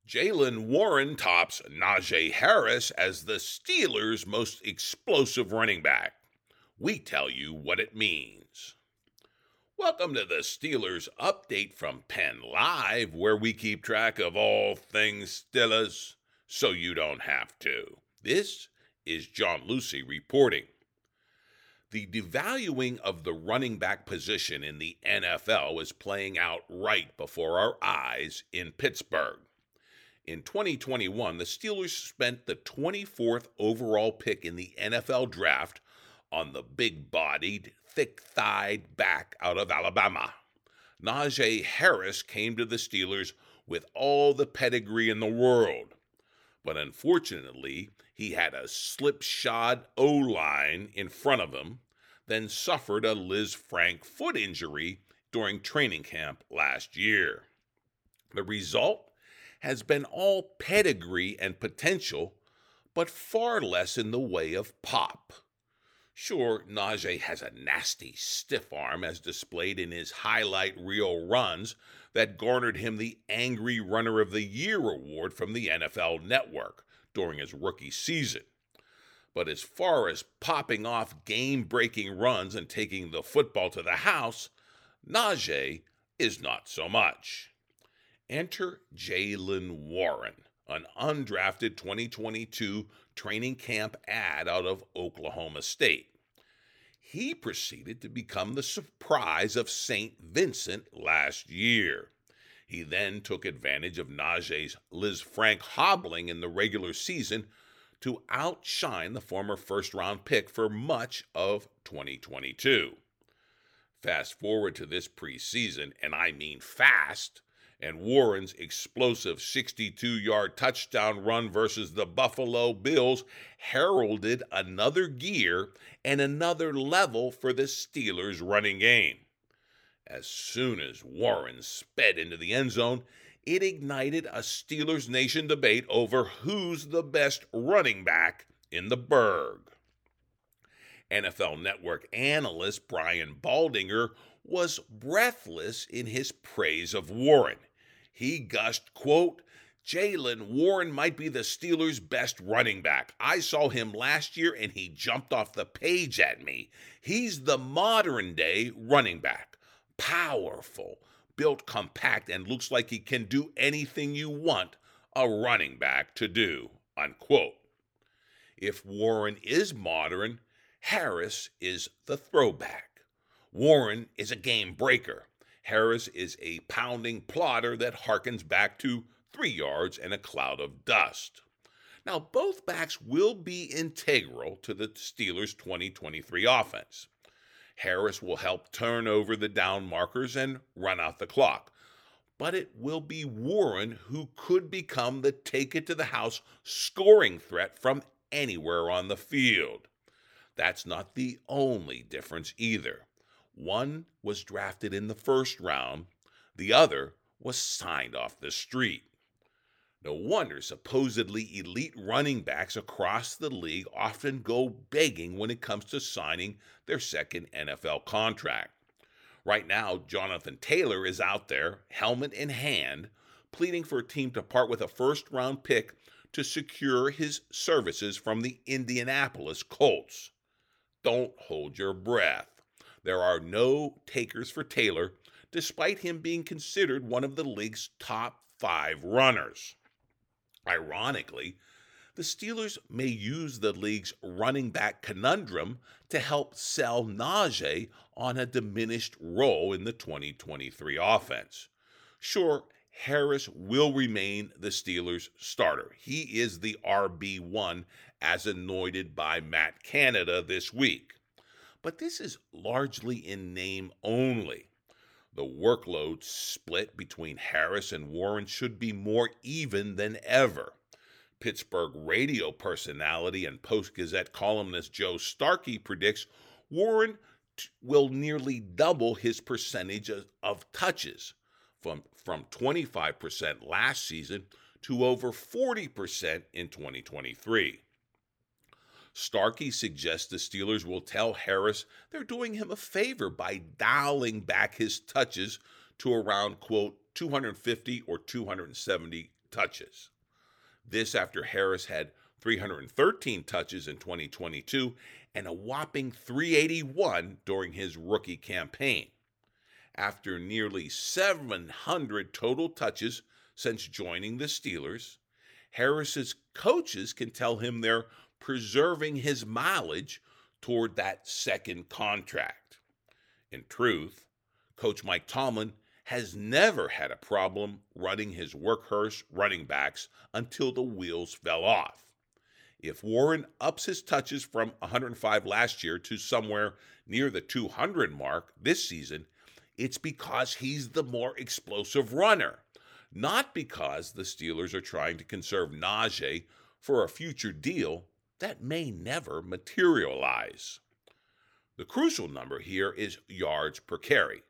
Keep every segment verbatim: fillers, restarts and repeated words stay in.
Jaylen Warren tops Najee Harris as the Steelers' most explosive running back. We tell you what it means. Welcome to the Steelers Update from Penn Live, where we keep track of all things Steelers so you don't have to. This is John Lucy reporting. The devaluing of the running back position in the N F L is playing out right before our eyes in Pittsburgh. In twenty twenty-one, the Steelers spent the twenty-fourth overall pick in the N F L draft on the big-bodied, thick-thighed back out of Alabama. Najee Harris came to the Steelers with all the pedigree in the world. But unfortunately, he had a slipshod O-line in front of him, then suffered a Lisfranc foot injury during training camp last year. The result has been all pedigree and potential, but far less in the way of pop. Sure, Najee has a nasty stiff arm as displayed in his highlight reel runs that garnered him the Angry Runner of the Year award from the N F L Network during his rookie season. But as far as popping off game-breaking runs and taking the football to the house, Najee is not so much. Enter Jaylen Warren, an undrafted twenty twenty-two training camp ad out of Oklahoma State. He proceeded to become the surprise of Saint Vincent last year. He then took advantage of Najee's Lisfranc hobbling in the regular season to outshine the former first-round pick for much of twenty twenty-two. Fast forward to this preseason, and I mean fast, and Warren's explosive sixty-two-yard touchdown run versus the Buffalo Bills heralded another gear and another level for the Steelers' running game. As soon as Warren sped into the end zone, it ignited a Steelers Nation debate over who's the best running back in the burg. N F L Network analyst Brian Baldinger was breathless in his praise of Warren. He gushed, quote, "Jaylen Warren might be the Steelers' best running back. I saw him last year and he jumped off the page at me. He's the modern-day running back. Powerful, built compact, and looks like he can do anything you want a running back to do," unquote. If Warren is modern, Harris is the throwback. Warren is a game breaker. Harris is a pounding plotter that harkens back to three yards and a cloud of dust. Now, both backs will be integral to the Steelers' twenty twenty-three offense. Harris will help turn over the down markers and run out the clock. But it will be Warren who could become the take-it-to-the-house scoring threat from anywhere on the field. That's not the only difference either. One was drafted in the first round. The other was signed off the street. No wonder supposedly elite running backs across the league often go begging when it comes to signing their second N F L contract. Right now, Jonathan Taylor is out there, helmet in hand, pleading for a team to part with a first-round pick to secure his services from the Indianapolis Colts. Don't hold your breath. There are no takers for Taylor, despite him being considered one of the league's top five runners. Ironically, the Steelers may use the league's running back conundrum to help sell Najee on a diminished role in the twenty twenty-three offense. Sure, Harris will remain the Steelers' starter. He is the R B one as anointed by Matt Canada this week. But this is largely in name only. The workload split between Harris and Warren should be more even than ever. Pittsburgh radio personality and Post-Gazette columnist Joe Starkey predicts Warren t- will nearly double his percentage of, of touches from, from twenty-five percent last season to over forty percent in twenty twenty-three. Starkey suggests the Steelers will tell Harris they're doing him a favor by dialing back his touches to around, quote, two hundred fifty or two hundred seventy touches. This after Harris had three hundred thirteen touches in twenty twenty-two and a whopping three eighty-one during his rookie campaign. After nearly seven hundred total touches since joining the Steelers, Harris's coaches can tell him they're preserving his mileage toward that second contract. In truth, Coach Mike Tomlin has never had a problem running his workhorse running backs until the wheels fell off. If Warren ups his touches from one hundred five last year to somewhere near the two hundred mark this season, it's because he's the more explosive runner, not because the Steelers are trying to conserve Najee for a future deal that may never materialize. The crucial number here is yards per carry.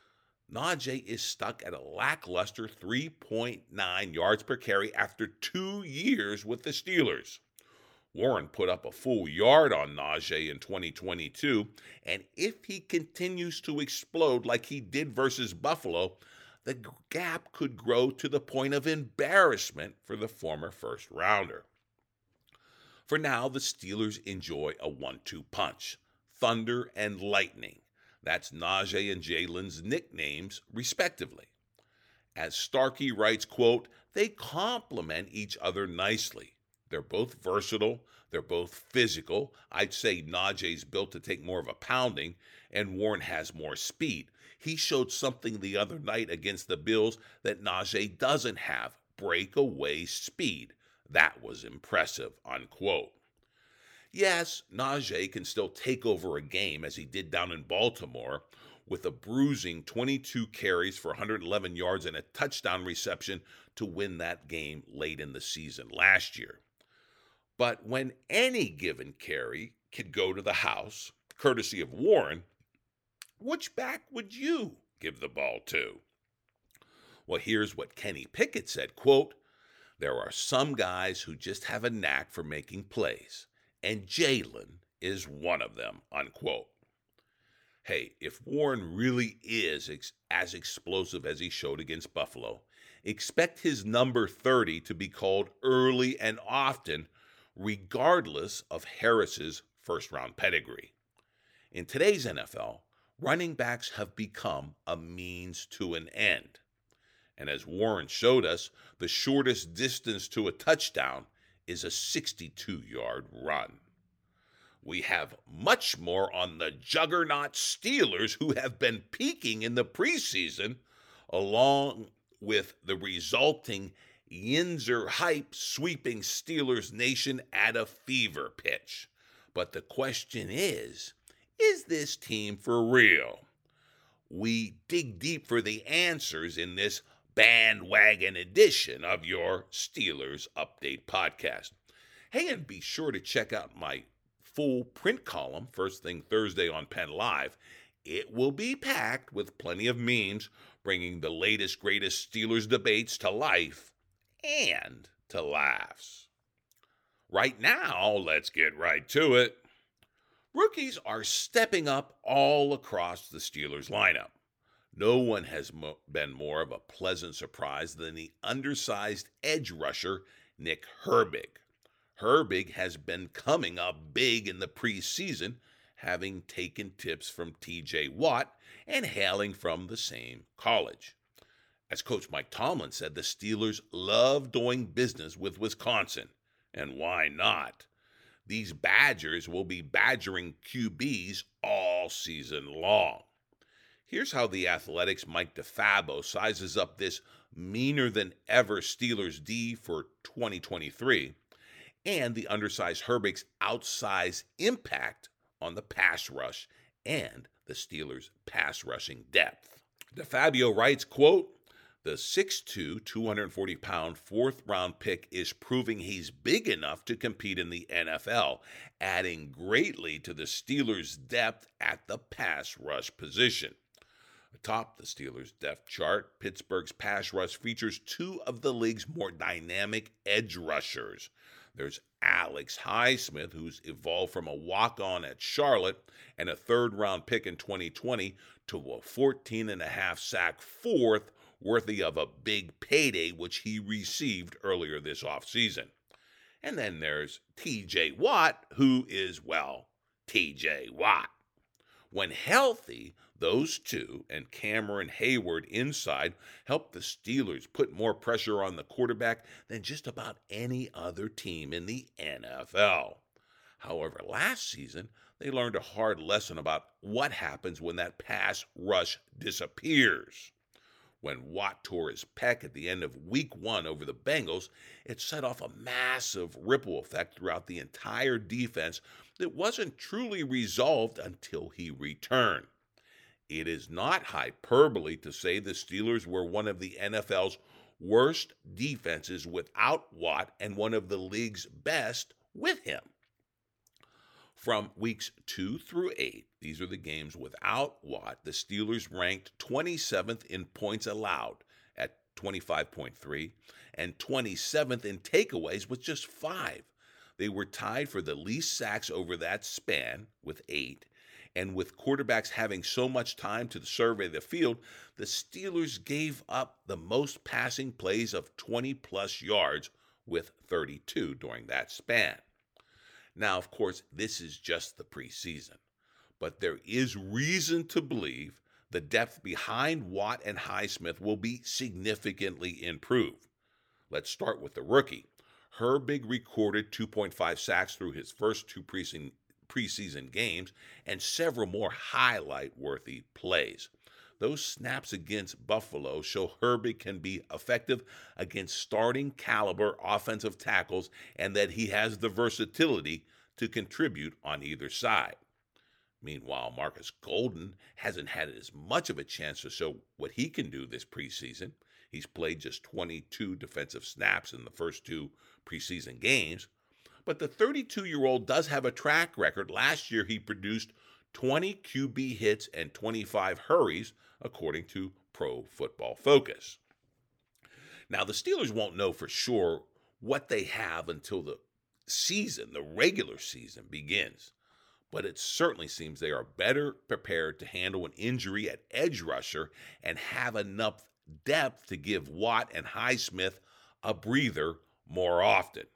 Najee is stuck at a lackluster three point nine yards per carry after two years with the Steelers. Warren put up a full yard on Najee in twenty twenty-two, and if he continues to explode like he did versus Buffalo, the gap could grow to the point of embarrassment for the former first-rounder. For now, the Steelers enjoy a one two punch, thunder and lightning. That's Najee and Jalen's nicknames, respectively. As Starkey writes, quote, they complement each other nicely. They're both versatile. They're both physical. I'd say Najee's built to take more of a pounding, and Warren has more speed. He showed something the other night against the Bills that Najee doesn't have, breakaway speed. That was impressive, unquote. Yes, Najee can still take over a game as he did down in Baltimore with a bruising twenty-two carries for one hundred eleven yards and a touchdown reception to win that game late in the season last year. But when any given carry could go to the house, courtesy of Warren, which back would you give the ball to? Well, here's what Kenny Pickett said, quote, there are some guys who just have a knack for making plays, and Jalen is one of them, unquote. Hey, if Warren really is ex- as explosive as he showed against Buffalo, expect his number thirty to be called early and often, regardless of Harris's first-round pedigree. In today's N F L, running backs have become a means to an end. And as Warren showed us, the shortest distance to a touchdown is a sixty-two-yard run. We have much more on the juggernaut Steelers, who have been peaking in the preseason, along with the resulting Yinzer hype sweeping Steelers Nation at a fever pitch. But the question is, is this team for real? We dig deep for the answers in this bandwagon edition of your Steelers Update podcast. Hey, and be sure to check out my full print column first thing Thursday on Penn Live. It will be packed with plenty of memes, bringing the latest, greatest Steelers debates to life and to laughs. Right now, let's get right to it. Rookies are stepping up all across the Steelers lineup. No one has mo- been more of a pleasant surprise than the undersized edge rusher, Nick Herbig. Herbig has been coming up big in the preseason, having taken tips from T J Watt and hailing from the same college. As Coach Mike Tomlin said, the Steelers love doing business with Wisconsin, and why not? These Badgers will be badgering Q Bs all season long. Here's how the Athletic's Mike DeFabo sizes up this meaner-than-ever Steelers D for twenty twenty-three and the undersized Herbig's outsized impact on the pass rush and the Steelers' pass rushing depth. DeFabio writes, quote, the six two, two hundred forty pound fourth-round pick is proving he's big enough to compete in the N F L, adding greatly to the Steelers' depth at the pass rush position. Atop the Steelers' depth chart, Pittsburgh's pass rush features two of the league's more dynamic edge rushers. There's Alex Highsmith, who's evolved from a walk-on at Charlotte and a third-round pick in twenty twenty to a fourteen and a half sack fourth worthy of a big payday which he received earlier this offseason. And then there's T J Watt, who is, well, T J Watt. When healthy, those two and Cameron Hayward inside helped the Steelers put more pressure on the quarterback than just about any other team in the N F L. However, last season, they learned a hard lesson about what happens when that pass rush disappears. When Watt tore his pec at the end of week one over the Bengals, it set off a massive ripple effect throughout the entire defense that wasn't truly resolved until he returned. It is not hyperbole to say the Steelers were one of the N F L's worst defenses without Watt and one of the league's best with him. From weeks two through eight, these are the games without Watt, the Steelers ranked twenty-seventh in points allowed at twenty-five point three and twenty-seventh in takeaways with just five. They were tied for the least sacks over that span with eight. And with quarterbacks having so much time to survey the field, the Steelers gave up the most passing plays of twenty-plus yards with thirty-two during that span. Now, of course, this is just the preseason, but there is reason to believe the depth behind Watt and Highsmith will be significantly improved. Let's start with the rookie. Herbig recorded two point five sacks through his first two preseason, preseason games and several more highlight-worthy plays. Those snaps against Buffalo show Herbig can be effective against starting caliber offensive tackles and that he has the versatility to contribute on either side. Meanwhile, Marcus Golden hasn't had as much of a chance to show what he can do this preseason. He's played just twenty-two defensive snaps in the first two preseason games. But the thirty-two-year-old does have a track record. Last year, he produced twenty Q B hits and twenty-five hurries, according to Pro Football Focus. Now, the Steelers won't know for sure what they have until the season, the regular season, begins. But it certainly seems they are better prepared to handle an injury at edge rusher and have enough depth to give Watt and Highsmith a breather more often.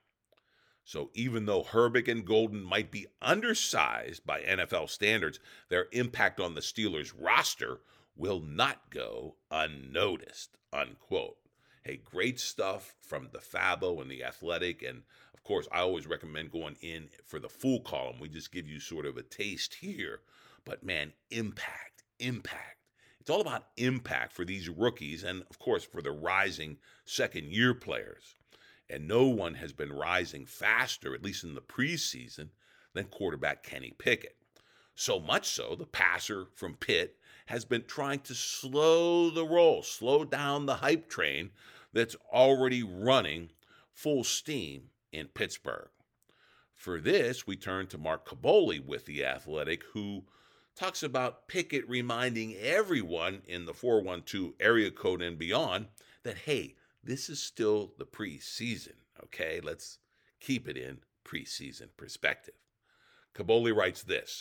So even though Herbig and Golden might be undersized by N F L standards, their impact on the Steelers roster will not go unnoticed, unquote. Hey, great stuff from the Fabo and the Athletic. And of course, I always recommend going in for the full column. We just give you sort of a taste here. But man, impact, impact. It's all about impact for these rookies and, of course, for the rising second-year players. And no one has been rising faster, at least in the preseason, than quarterback Kenny Pickett. So much so, the passer from Pitt has been trying to slow the roll, slow down the hype train that's already running full steam in Pittsburgh. For this, we turn to Mark Kaboly with The Athletic, who talks about Pickett reminding everyone in the four one two area code and beyond that, hey, this is still the preseason, okay? Let's keep it in preseason perspective. Kaboly writes this: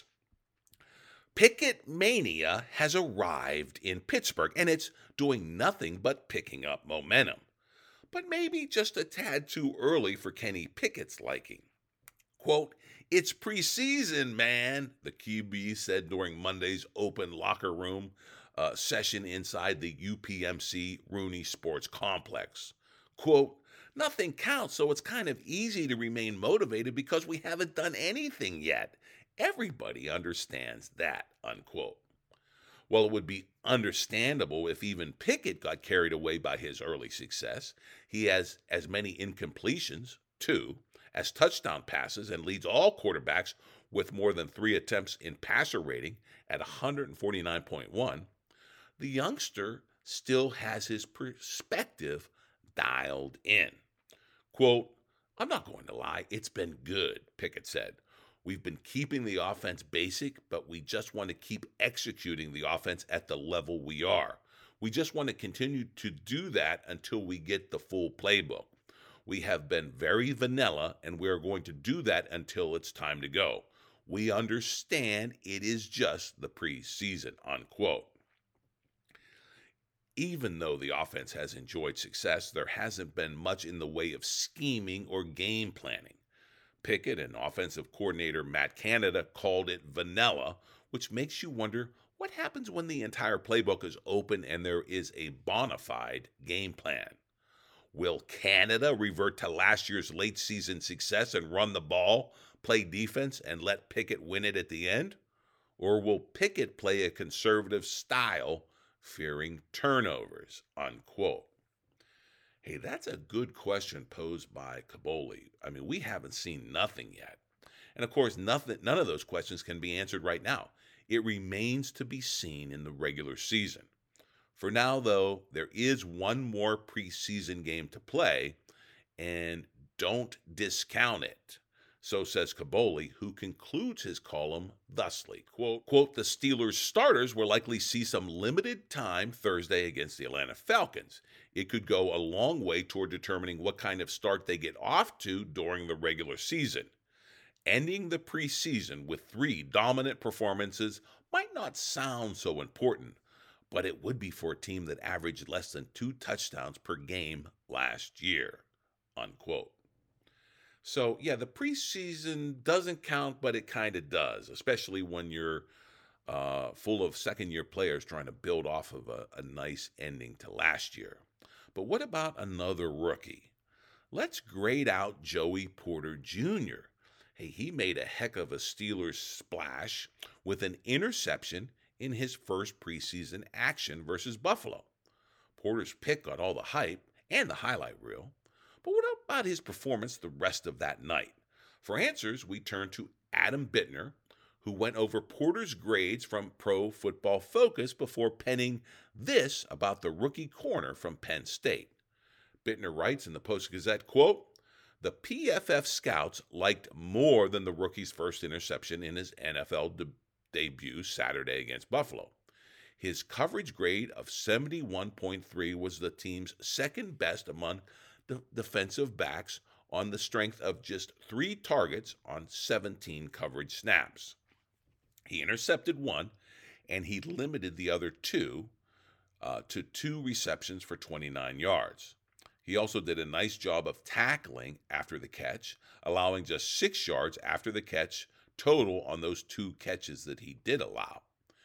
Pickett mania has arrived in Pittsburgh, and it's doing nothing but picking up momentum. But maybe just a tad too early for Kenny Pickett's liking. Quote, "It's preseason, man," the Q B said during Monday's open locker room uh, session inside the U P M C Rooney Sports Complex. Quote, "Nothing counts, so it's kind of easy to remain motivated because we haven't done anything yet. Everybody understands that," unquote. Well, it would be understandable if even Pickett got carried away by his early success. He has as many incompletions, two, as touchdown passes and leads all quarterbacks with more than three attempts in passer rating at one forty-nine point one. The youngster still has his perspective dialed in. Quote, "I'm not going to lie, it's been good," Pickett said. "We've been keeping the offense basic, but we just want to keep executing the offense at the level we are. We just want to continue to do that until we get the full playbook. We have been very vanilla, and we are going to do that until it's time to go. We understand it is just the preseason," unquote. Even though the offense has enjoyed success, there hasn't been much in the way of scheming or game planning. Pickett and offensive coordinator Matt Canada called it vanilla, which makes you wonder what happens when the entire playbook is open and there is a bona fide game plan. Will Canada revert to last year's late season success and run the ball, play defense, and let Pickett win it at the end? Or will Pickett play a conservative style, fearing turnovers? Unquote. Hey, that's a good question posed by Kaboly. I mean, we haven't seen nothing yet. And of course, nothing, none of those questions can be answered right now. It remains to be seen in the regular season. For now, though, there is one more preseason game to play, and don't discount it. So says Kaboly, who concludes his column thusly, quote, quote, the Steelers starters will likely see some limited time Thursday against the Atlanta Falcons. It could go a long way toward determining what kind of start they get off to during the regular season. Ending the preseason with three dominant performances might not sound so important, but it would be for a team that averaged less than two touchdowns per game last year, unquote. So, yeah, the preseason doesn't count, but it kind of does, especially when you're uh, full of second-year players trying to build off of a, a nice ending to last year. But what about another rookie? Let's grade out Joey Porter Junior Hey, he made a heck of a Steelers splash with an interception in his first preseason action versus Buffalo. Porter's pick got all the hype and the highlight reel. But what about his performance the rest of that night? For answers, we turn to Adam Bittner, who went over Porter's grades from Pro Football Focus before penning this about the rookie corner from Penn State. Bittner writes in the Post-Gazette, quote, the P F F scouts liked more than the rookie's first interception in his N F L de- debut Saturday against Buffalo. His coverage grade of seventy-one point three was the team's second best among the defensive backs on the strength of just three targets on seventeen coverage snaps. He intercepted one, and he limited the other two uh, to two receptions for twenty-nine yards. He also did a nice job of tackling after the catch, allowing just six yards after the catch total on those two catches that he did allow.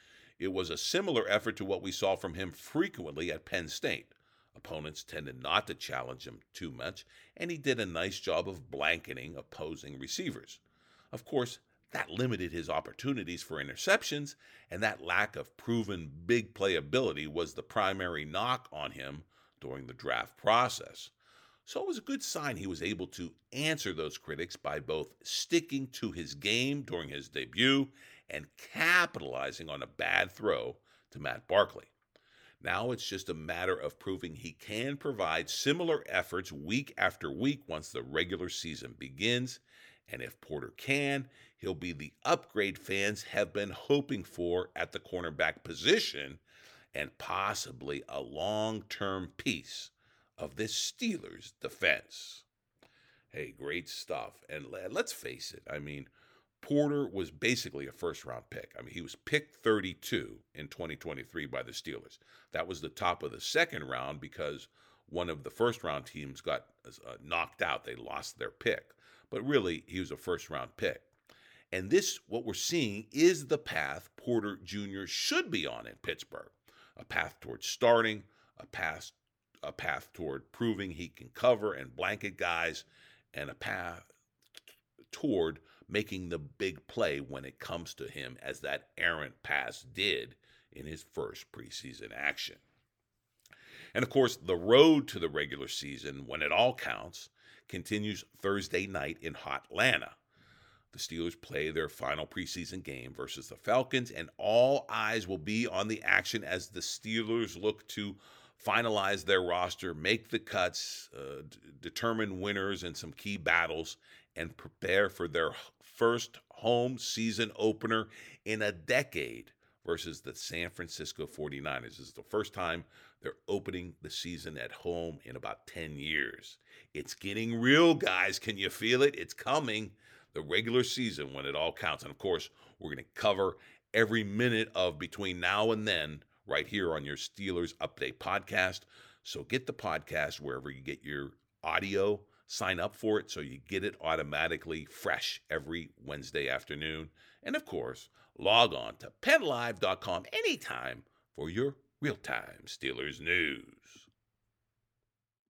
It was a similar effort to what we saw from him frequently at Penn State. Opponents tended not to challenge him too much, and he did a nice job of blanketing opposing receivers. Of course, that limited his opportunities for interceptions, and that lack of proven big playability was the primary knock on him during the draft process. So it was a good sign he was able to answer those critics by both sticking to his game during his debut and capitalizing on a bad throw to Matt Barkley. Now it's just a matter of proving he can provide similar efforts week after week once the regular season begins. And if Porter can, he'll be the upgrade fans have been hoping for at the cornerback position and possibly a long-term piece of this Steelers defense. Hey, great stuff. And let's face it, I mean, Porter was basically a first-round pick. I mean, he was picked thirty-two in twenty twenty-three by the Steelers. That was the top of the second round because one of the first-round teams got uh, knocked out. They lost their pick. But really, he was a first-round pick. And this, what we're seeing, is the path Porter Junior should be on in Pittsburgh. A path toward starting, a path, a path toward proving he can cover and blanket guys, and a path toward making the big play when it comes to him, as that errant pass did in his first preseason action. And of course, the road to the regular season, when it all counts, continues Thursday night in hot Atlanta. The Steelers play their final preseason game versus the Falcons, and all eyes will be on the action as the Steelers look to finalize their roster, make the cuts, uh, d- determine winners in some key battles, and prepare for their first home season opener in a decade versus the San Francisco forty-niners. This is the first time they're opening the season at home in about ten years. It's getting real, guys. Can you feel it? It's coming. The regular season when it all counts. And of course, we're going to cover every minute of between now and then right here on your Steelers Update podcast. So get the podcast wherever you get your audio. Sign up for it so you get it automatically fresh every Wednesday afternoon. And of course, log on to penn live dot com anytime for your real-time Steelers news.